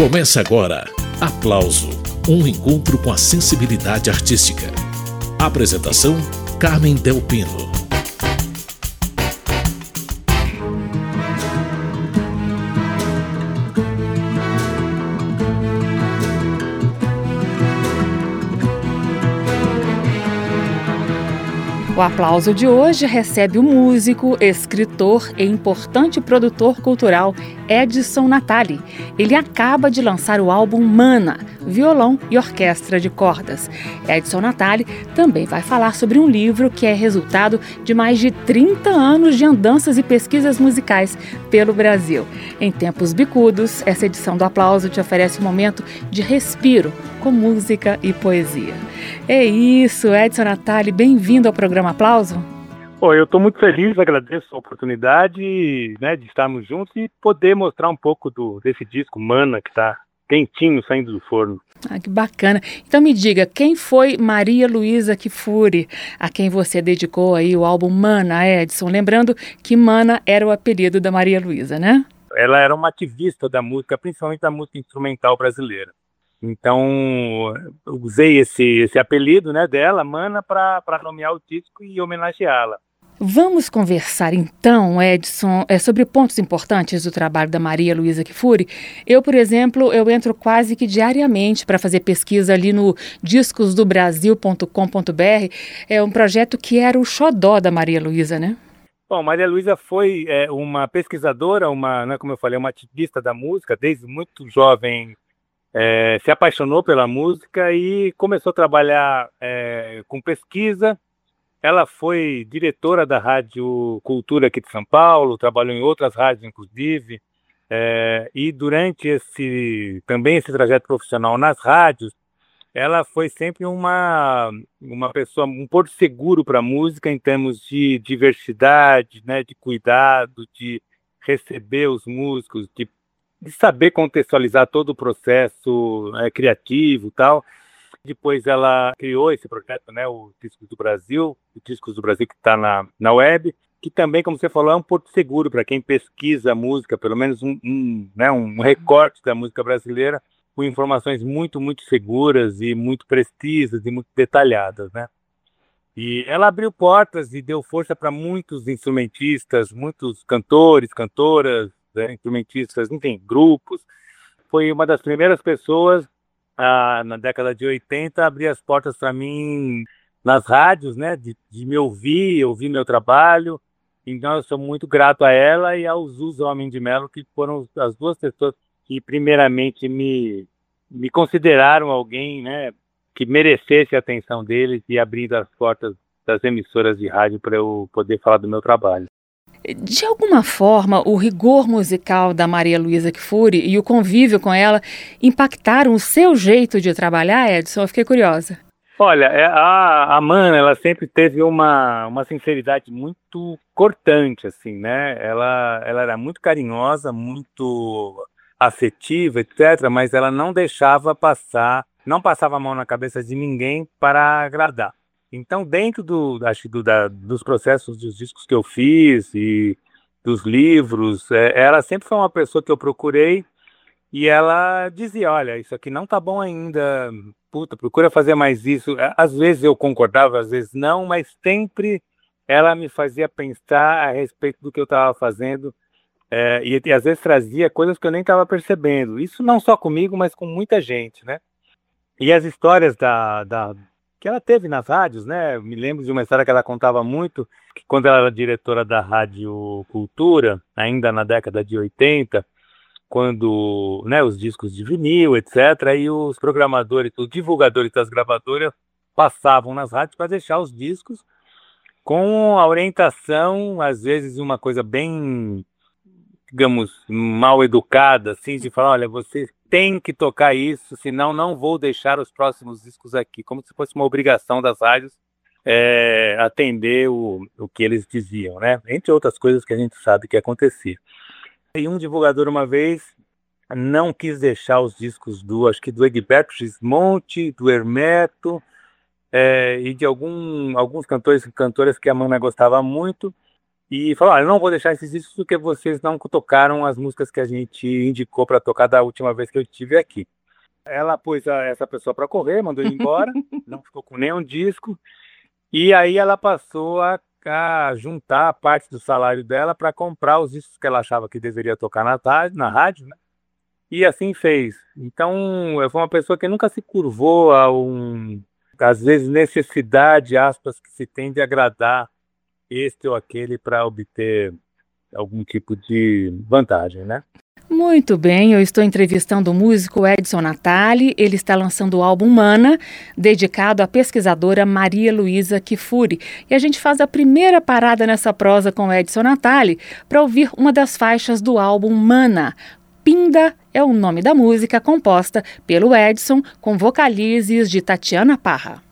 Começa agora, Aplauso, um encontro com a sensibilidade artística. Apresentação, Carmen Del Pino. O Aplauso de hoje recebe o músico, escritor e importante produtor cultural Edson Natali. Ele acaba de lançar o álbum Mana, violão e orquestra de cordas. Edson Natali também vai falar sobre um livro que é resultado de mais de 30 anos de andanças e pesquisas musicais pelo Brasil. Em tempos bicudos, essa edição do Aplauso te oferece um momento de respiro com música e poesia. É isso, Edson Natali, bem-vindo ao programa Aplauso. Eu estou muito feliz, agradeço a oportunidade, de estarmos juntos e poder mostrar um pouco desse disco Mana, que está quentinho, saindo do forno. Que bacana. Então me diga, quem foi Maria Luísa Kfouri, a quem você dedicou aí o álbum Mana, Edson? Lembrando que Mana era o apelido da Maria Luísa, né? Ela era uma ativista da música, principalmente da música instrumental brasileira. Então, eu usei esse apelido, dela, Mana, para nomear o disco e homenageá-la. Vamos conversar então, Edson, sobre pontos importantes do trabalho da Maria Luísa Kfouri. Eu, por exemplo, entro quase que diariamente para fazer pesquisa ali no discosdobrasil.com.br. É um projeto que era o xodó da Maria Luísa, né? Bom, Maria Luísa foi uma pesquisadora, como eu falei, uma ativista da música, desde muito jovem. Se apaixonou pela música e começou a trabalhar com pesquisa. Ela foi diretora da Rádio Cultura aqui de São Paulo, trabalhou em outras rádios, inclusive, e durante esse trajeto profissional nas rádios, ela foi sempre uma pessoa, um porto seguro para a música em termos de diversidade, de cuidado, de receber os músicos, de saber contextualizar todo o processo criativo e tal. Depois ela criou esse projeto, o Discos do Brasil que está na web, que também, como você falou, é um porto seguro para quem pesquisa a música, pelo menos um recorte da música brasileira, com informações muito, muito seguras e muito precisas e muito detalhadas, E ela abriu portas e deu força para muitos instrumentistas, muitos cantores, cantoras, instrumentistas, enfim, grupos. Foi uma das primeiras pessoas na década de 80 a abrir as portas para mim nas rádios, de me ouvir meu trabalho. Então eu sou muito grato a ela e ao Zusa Homem de Melo, que foram as duas pessoas que primeiramente me consideraram alguém, que merecesse a atenção deles e abrindo as portas das emissoras de rádio para eu poder falar do meu trabalho. De alguma forma, o rigor musical da Maria Luísa Kfouri e o convívio com ela impactaram o seu jeito de trabalhar, Edson? Eu fiquei curiosa. Olha, a Mana, ela sempre teve uma sinceridade muito cortante, assim, Ela era muito carinhosa, muito afetiva, etc., mas ela não não passava a mão na cabeça de ninguém para agradar. Então, dentro dos processos dos discos que eu fiz e dos livros, ela sempre foi uma pessoa que eu procurei e ela dizia, olha, isso aqui não tá bom ainda, procura fazer mais isso. Às vezes eu concordava, às vezes não, mas sempre ela me fazia pensar a respeito do que eu estava fazendo e às vezes trazia coisas que eu nem estava percebendo. Isso não só comigo, mas com muita gente, E as histórias que ela teve nas rádios, Me lembro de uma história que ela contava muito, que quando ela era diretora da Rádio Cultura, ainda na década de 80, quando os discos de vinil, etc., e os programadores, os divulgadores das gravadoras passavam nas rádios para deixar os discos com a orientação, às vezes uma coisa bem, digamos, mal educada, assim, de falar, olha, você tem que tocar isso, senão não vou deixar os próximos discos aqui, como se fosse uma obrigação das rádios atender o que eles diziam, Entre outras coisas que a gente sabe que acontecia. E um divulgador uma vez não quis deixar os discos do Egberto Gismonti, do Hermeto e de alguns cantores e cantoras que a Mana gostava muito, e falou: olha, eu não vou deixar esses discos porque vocês não tocaram as músicas que a gente indicou para tocar da última vez que eu estive aqui. Ela pôs essa pessoa para correr, mandou ele embora, não ficou com nenhum disco, e aí ela passou a juntar a parte do salário dela para comprar os discos que ela achava que deveria tocar na rádio, né? E assim fez. Então, foi uma pessoa que nunca se curvou às vezes, necessidade, aspas, que se tem de agradar este ou aquele para obter algum tipo de vantagem, né? Muito bem, eu estou entrevistando o músico Edson Natali. Ele está lançando o álbum Mana, dedicado à pesquisadora Maria Luísa Kfouri. E a gente faz a primeira parada nessa prosa com Edson Natali para ouvir uma das faixas do álbum Mana. Pinda é o nome da música, composta pelo Edson, com vocalizes de Tatiana Parra.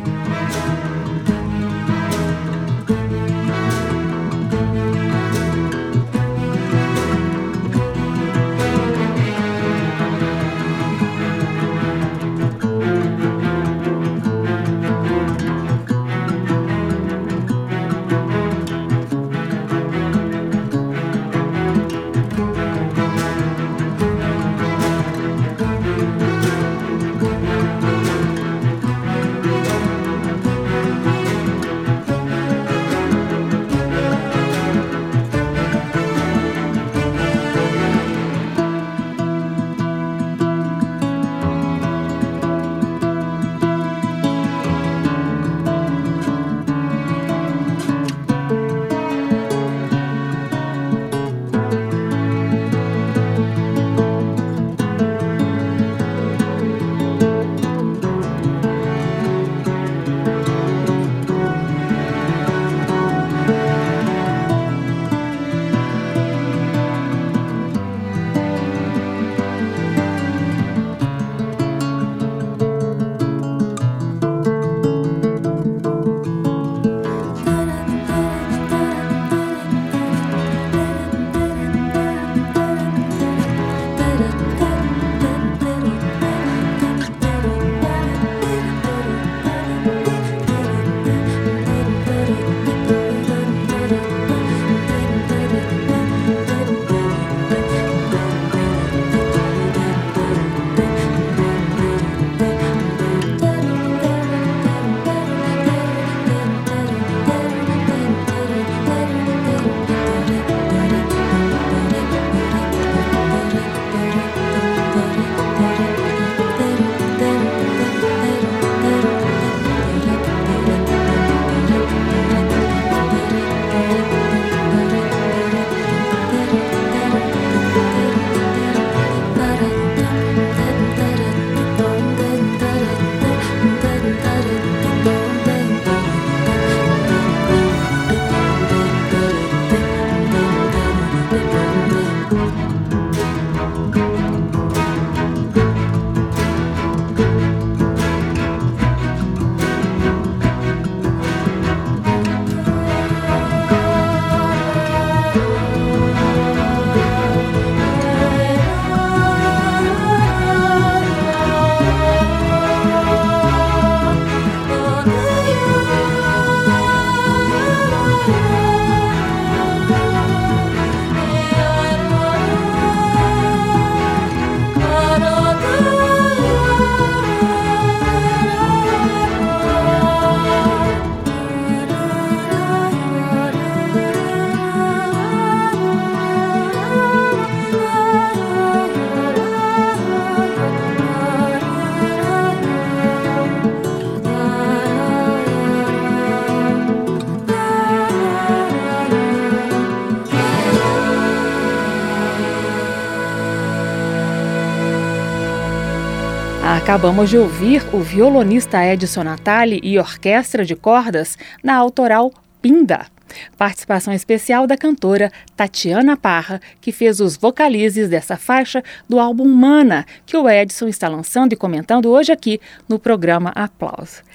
Acabamos de ouvir o violonista Edson Natali e orquestra de cordas na autoral Pinda. Participação especial da cantora Tatiana Parra, que fez os vocalizes dessa faixa do álbum Mana, que o Edson está lançando e comentando hoje aqui no programa Aplauso.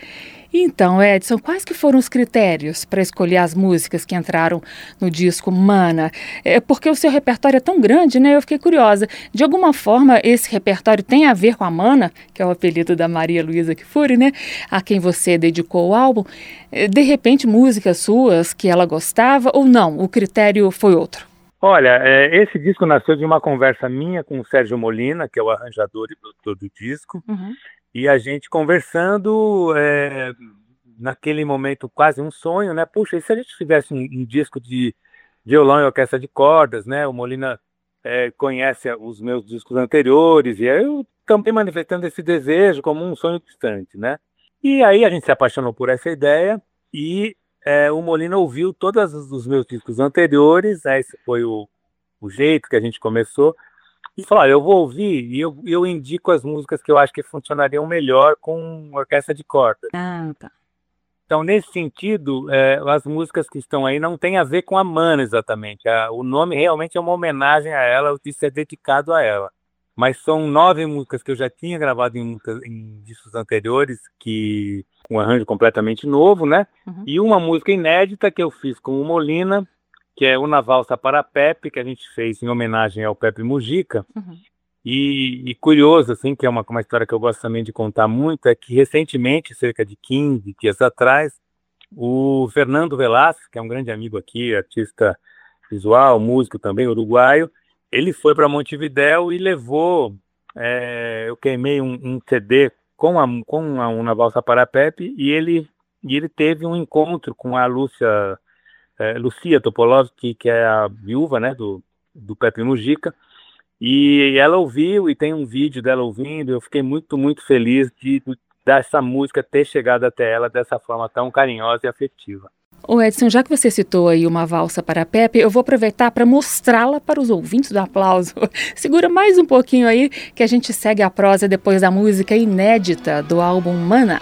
Então, Edson, quais que foram os critérios para escolher as músicas que entraram no disco Mana? Porque o seu repertório é tão grande, né? Eu fiquei curiosa. De alguma forma, esse repertório tem a ver com a Mana, que é o apelido da Maria Luísa Kfouri, né? A quem você dedicou o álbum. De repente, músicas suas que ela gostava ou não? O critério foi outro? Olha, esse disco nasceu de uma conversa minha com o Sérgio Molina, que é o arranjador e produtor do disco. Uhum. E a gente conversando, naquele momento quase um sonho, né? Puxa, e se a gente fizesse um disco de violão e orquestra de cordas, né? O Molina conhece os meus discos anteriores, e eu também manifestando esse desejo como um sonho distante, né? E aí a gente se apaixonou por essa ideia e o Molina ouviu todos os meus discos anteriores, esse foi o jeito que a gente começou. E falar, eu vou ouvir e eu indico as músicas que eu acho que funcionariam melhor com orquestra de cordas. Ah, tá. Então, nesse sentido, as músicas que estão aí não têm a ver com a Mana exatamente. O nome realmente é uma homenagem a ela, o disco é dedicado a ela. Mas são 9 músicas que eu já tinha gravado em discos anteriores, que um arranjo completamente novo, né? Uhum. E uma música inédita que eu fiz com o Molina, que é Una Valsa para Pepe, que a gente fez em homenagem ao Pepe Mujica. Uhum. E curioso, assim, que é uma história que eu gosto também de contar muito, é que recentemente, cerca de 15 dias atrás, o Fernando Velasquez, que é um grande amigo aqui, artista visual, músico também, uruguaio, ele foi para Montevidéu e levou, eu queimei um CD com a Una Valsa para Pepe, e ele teve um encontro com a Lucia Topolowski, que é a viúva, né, do Pepe Mujica, e ela ouviu, e tem um vídeo dela ouvindo. Eu fiquei muito, muito feliz dessa música ter chegado até ela dessa forma tão carinhosa e afetiva. Ô Edson, já que você citou aí Uma Valsa para Pepe, eu vou aproveitar para mostrá-la para os ouvintes do Aplauso. Segura mais um pouquinho aí que a gente segue a prosa depois da música inédita do álbum Mana.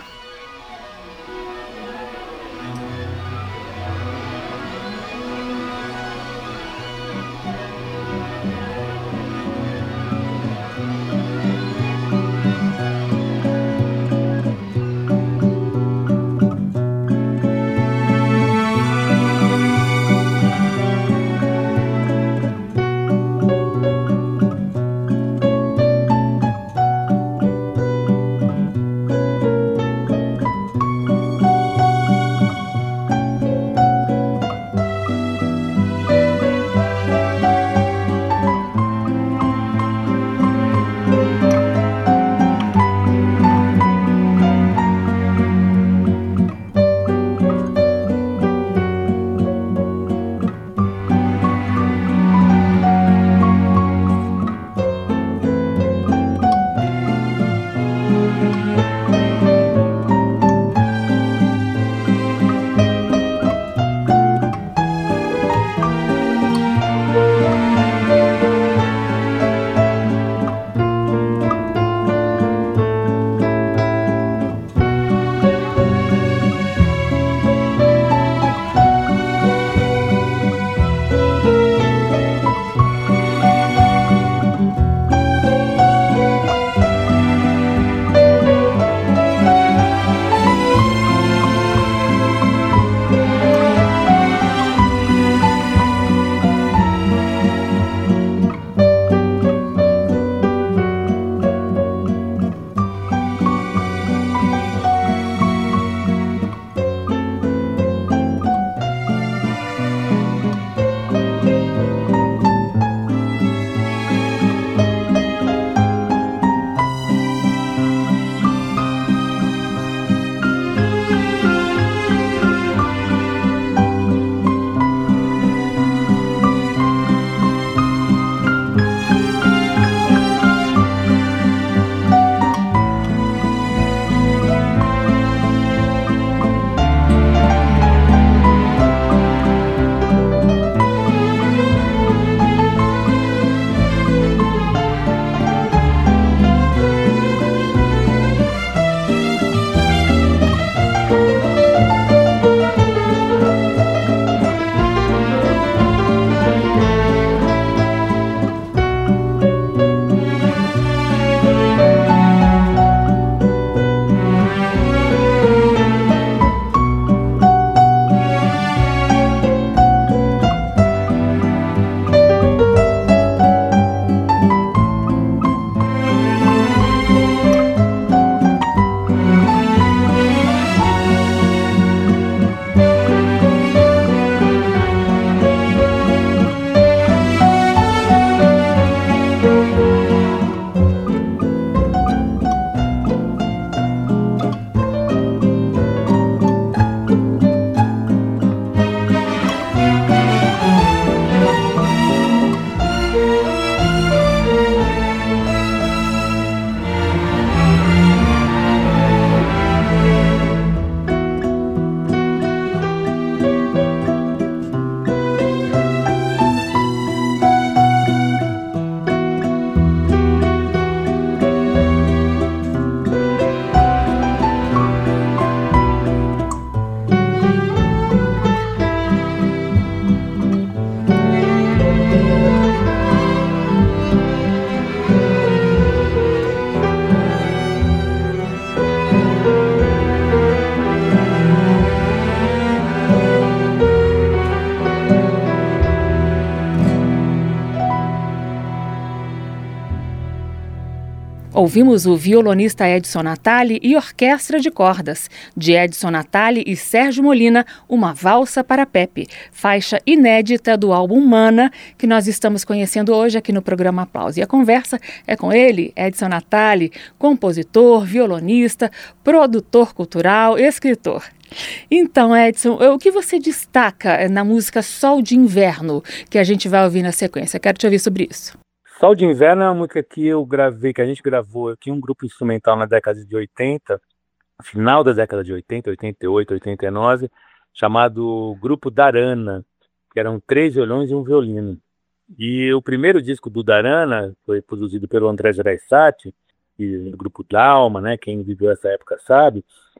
Ouvimos o violonista Edson Natali e orquestra de cordas, de Edson Natali e Sérgio Molina, Uma Valsa para Pepe, faixa inédita do álbum Mana, que nós estamos conhecendo hoje aqui no programa Aplauso. E a conversa é com ele, Edson Natali, compositor, violonista, produtor cultural, escritor. Então, Edson, o que você destaca na música Sol de Inverno, que a gente vai ouvir na sequência? Quero te ouvir sobre isso. Sol de Inverno é uma música que eu gravei, que a gente gravou. Eu tinha um grupo instrumental na década de 80, final da década de 80, 88, 89, chamado Grupo Darana, que eram 3 violões e um violino. E o primeiro disco do Darana foi produzido pelo André Gereissati, do Grupo Dalma, né? Quem viveu essa época sabe.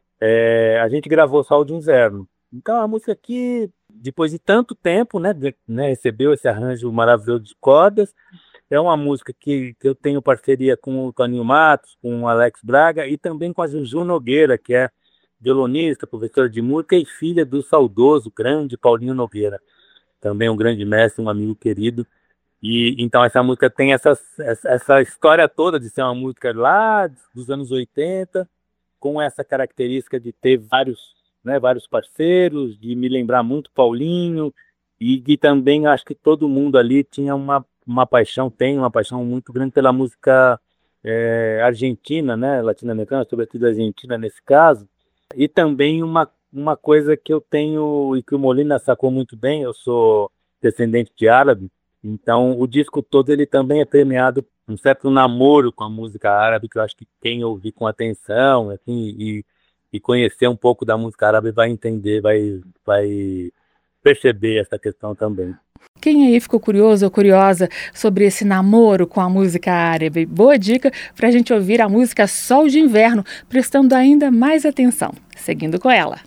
A gente gravou Sol de Inverno. Então a música aqui, depois de tanto tempo, né, recebeu esse arranjo maravilhoso de cordas. É uma música que eu tenho parceria com o Toninho Matos, com o Alex Braga e também com a Juju Nogueira, que é violonista, professora de música e filha do saudoso, grande Paulinho Nogueira. Também um grande mestre, um amigo querido. E então essa música tem essa história toda de ser uma música lá dos anos 80, com essa característica de ter vários parceiros, de me lembrar muito Paulinho, e também acho que todo mundo ali tinha tem uma paixão muito grande pela música argentina, né, latino-americana, sobretudo argentina nesse caso, e também uma coisa que eu tenho e que o Molina sacou muito bem. Eu sou descendente de árabe, então o disco todo ele também é permeado um certo namoro com a música árabe, que eu acho que quem ouvir com atenção, assim, e conhecer um pouco da música árabe vai entender, vai perceber essa questão também. Quem aí ficou curioso ou curiosa sobre esse namoro com a música árabe? Boa dica para a gente ouvir a música Sol de Inverno, prestando ainda mais atenção. Seguindo com ela.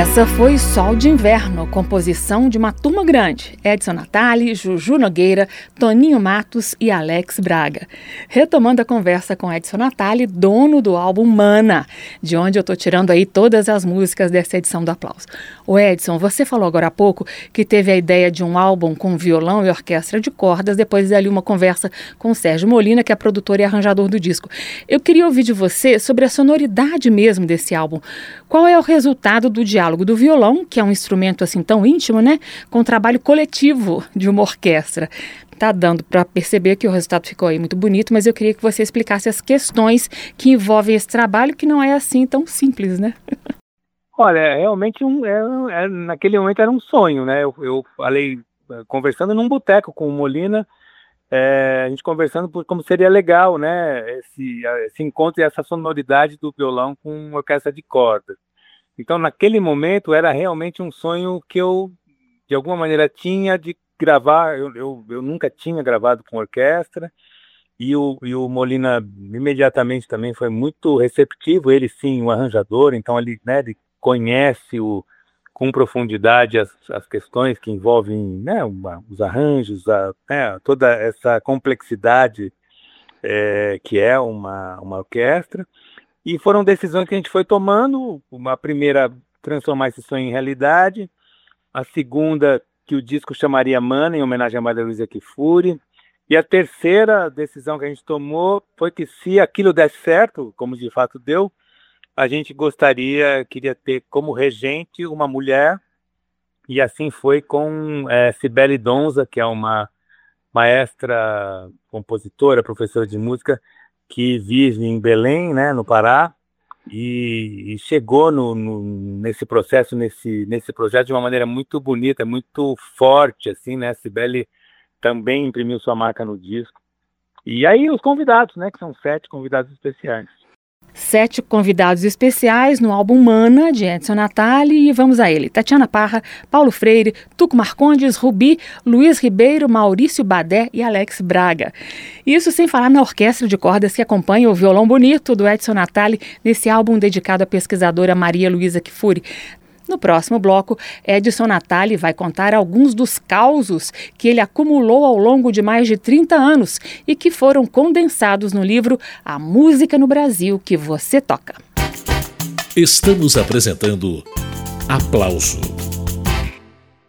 Essa foi Sol de Inverno, composição de uma turma grande: Edson Natali, Juju Nogueira, Toninho Matos e Alex Braga. Retomando a conversa com Edson Natali, dono do álbum Mana, de onde eu estou tirando aí todas as músicas dessa edição do Aplauso. O Edson, você falou agora há pouco que teve a ideia de um álbum com violão e orquestra de cordas, depois dali uma conversa com o Sérgio Molina, que é produtor e arranjador do disco. Eu queria ouvir de você sobre a sonoridade mesmo desse álbum. Qual é o resultado do diálogo do violão, que é um instrumento assim tão íntimo, né, com o trabalho coletivo de uma orquestra? Tá dando para perceber que o resultado ficou aí muito bonito, mas eu queria que você explicasse as questões que envolvem esse trabalho, que não é assim tão simples, né? Olha, realmente naquele momento era um sonho, né? Eu falei, conversando num boteco com o Molina, a gente conversando por como seria legal, né? Esse encontro e essa sonoridade do violão com orquestra de cordas. Então, naquele momento, era realmente um sonho que eu, de alguma maneira, tinha de gravar. Eu nunca tinha gravado com orquestra, e o Molina imediatamente também foi muito receptivo. Ele, sim, um arranjador, então ele, né, ele conhece com profundidade as questões que envolvem, né, os arranjos, toda essa complexidade que é uma orquestra. E foram decisões que a gente foi tomando. Uma primeira, transformar esse sonho em realidade. A segunda, que o disco chamaria Mana, em homenagem a Maria Luísa Kfouri. E a terceira decisão que a gente tomou foi que, se aquilo desse certo, como de fato deu, a gente queria ter como regente uma mulher. E assim foi com Cibele Donza, que é uma maestra, compositora, professora de música, que vive em Belém, né, no Pará, e chegou nesse processo, nesse projeto de uma maneira muito bonita, muito forte, assim, né? Cibele também imprimiu sua marca no disco. E aí os convidados, né, que são 7 convidados especiais. 7 convidados especiais no álbum Mana, de Edson Natali, e vamos a ele: Tatiana Parra, Paulo Freire, Tuco Marcondes, Rubi, Luiz Ribeiro, Maurício Badé e Alex Braga. Isso sem falar na orquestra de cordas que acompanha o violão bonito do Edson Natali nesse álbum dedicado à pesquisadora Maria Luísa Kfouri. No próximo bloco, Edson Natali vai contar alguns dos causos que ele acumulou ao longo de mais de 30 anos e que foram condensados no livro A Música no Brasil que Você Toca. Estamos apresentando Aplauso.